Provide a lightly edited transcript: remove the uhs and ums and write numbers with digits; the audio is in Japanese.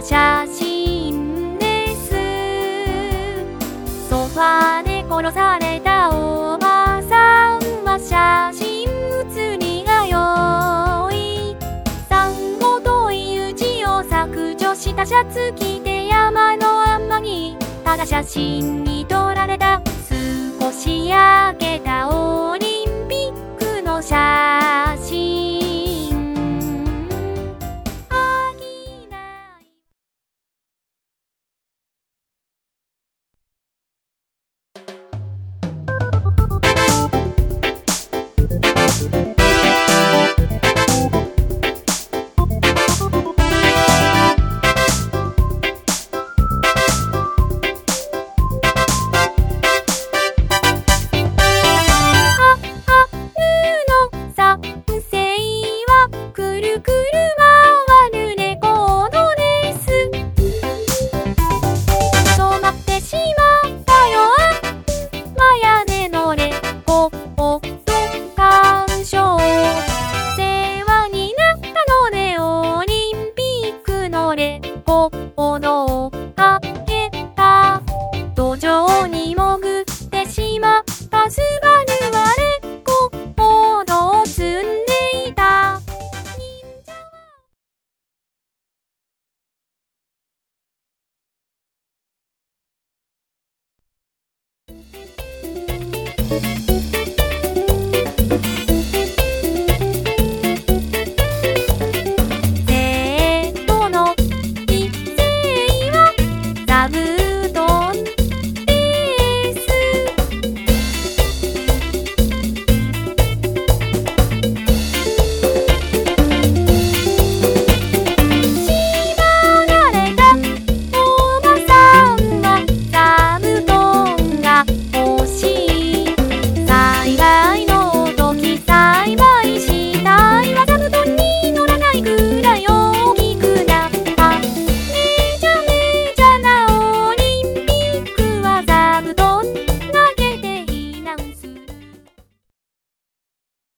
写真です。ソファで殺されたおばさんは写真写りが良い。産後という字を削除したシャツ着て山の天にただ写真に撮られた少し焼けたオリンピックの写真。土壌に潜ってしまったスバルはレコードを積んでいた。忍者は